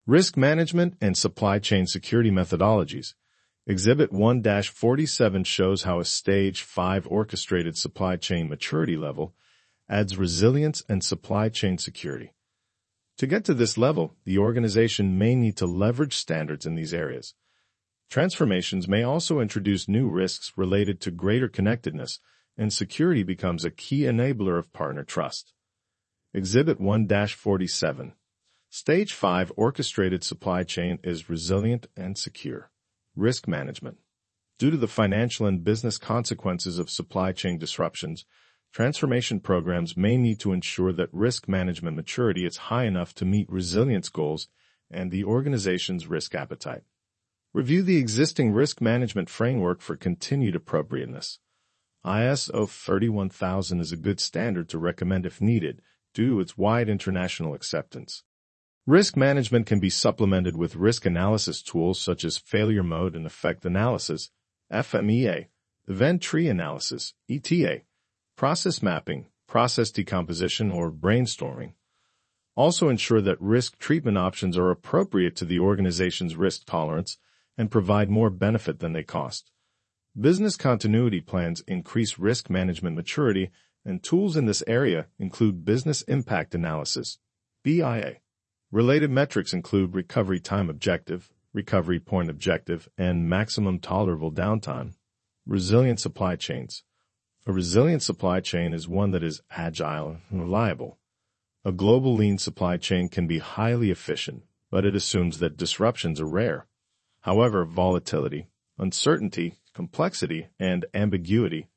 Risk management and supply chain security methodologies. Exhibit 1-47 shows how a Stage 5 orchestrated supply chain maturity level adds resilience and supply chain security. To get to this level, the organization may need to leverage standards in these areas. Transformations may also introduce new risks related to greater connectedness, and security becomes a key enabler of partner trust. Exhibit 1-47. Stage 5 orchestrated supply chain is resilient and secure. Risk management. Due to the financial and business consequences of supply chain disruptions, transformation programs may need to ensure that risk management maturity is high enough to meet resilience goals and the organization's risk appetite. Review the existing risk management framework for continued appropriateness. ISO 31000 is a good standard to recommend if needed due to its wide international acceptance. Risk management can be supplemented with risk analysis tools such as failure mode and effect analysis, FMEA, event tree analysis, ETA, process mapping, process decomposition, or brainstorming. Also ensure that risk treatment options are appropriate to the organization's risk tolerance and provide more benefit than they cost. Business continuity plans increase risk management maturity, and tools in this area include business impact analysis, BIA. Related metrics include recovery time objective, recovery point objective, and maximum tolerable downtime. Resilient supply chains. A resilient supply chain is one that is agile and reliable. A global lean supply chain can be highly efficient, but it assumes that disruptions are rare. However, volatility, uncertainty, complexity, and ambiguity,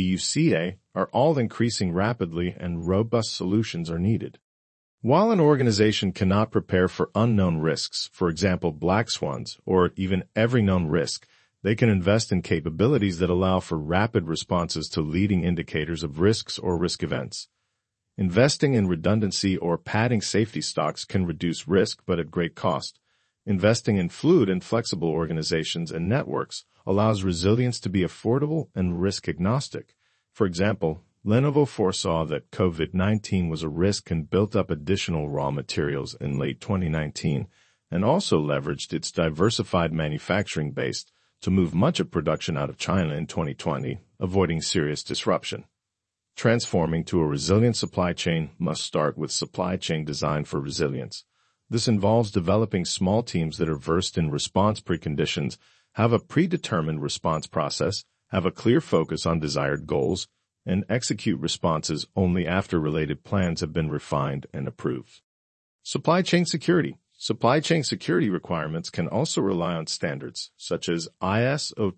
VUCA, are all increasing rapidly, and robust solutions are needed. While an organization cannot prepare for unknown risks, for example black swans, or even every known risk, they can invest in capabilities that allow for rapid responses to leading indicators of risks or risk events. Investing in redundancy or padding safety stocks can reduce risk but at great cost. Investing in fluid and flexible organizations and networks allows resilience to be affordable and risk agnostic. For example, Lenovo foresaw that COVID-19 was a risk and built up additional raw materials in late 2019 and also leveraged its diversified manufacturing base to move much of production out of China in 2020, avoiding serious disruption. Transforming to a resilient supply chain must start with supply chain design for resilience. This involves developing small teams that are versed in response preconditions, have a predetermined response process, have a clear focus on desired goals, and execute responses only after related plans have been refined and approved. Supply chain security. Supply chain security requirements can also rely on standards, such as ISO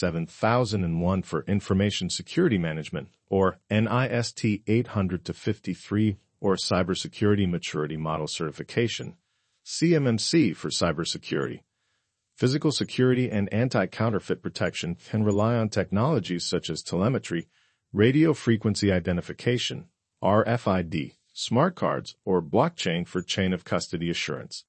27001 for Information Security Management, or NIST 800-53, or Cybersecurity Maturity Model Certification, CMMC for cybersecurity. Physical security and anti-counterfeit protection can rely on technologies such as telemetry, radio frequency identification, RFID, smart cards, or blockchain for chain of custody assurance.